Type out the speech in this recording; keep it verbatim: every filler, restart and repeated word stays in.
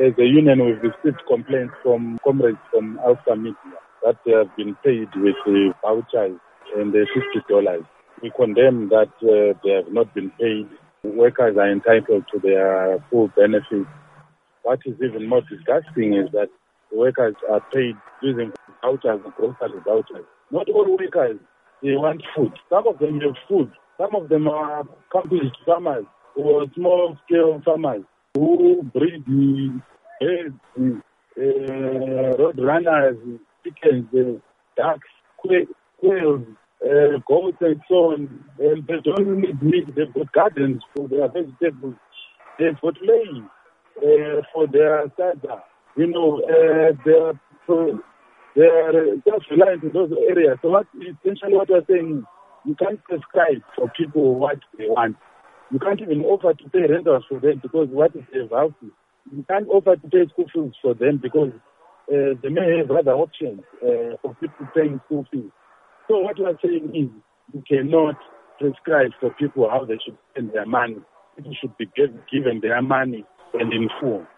As a union, we've received complaints from comrades from Alpha Media that they have been paid with uh, vouchers and uh, fifty dollars. We condemn that uh, they have not been paid. Workers are entitled to their full benefits. What is even more disgusting is that the workers are paid using vouchers and grocery vouchers. Not all workers, they want food. Some of them have food. Some of them are accomplished farmers or small-scale farmers who breed birds, uh, road runners, chickens, uh, ducks, quails, uh, goats and so on. And they don't need meat. They've got gardens for their vegetables. They've got land uh, for their sada. You know, uh, they're, so they're just reliant in those areas. So what, essentially what we're saying is you can't prescribe for people what they want. You can't even offer to pay rentals for them because what is their houses? You can't offer to pay school fees for them because uh, they may have other options uh, for people paying school fees. So what we are saying is you cannot prescribe for people how they should spend their money. People should be given their money and in full.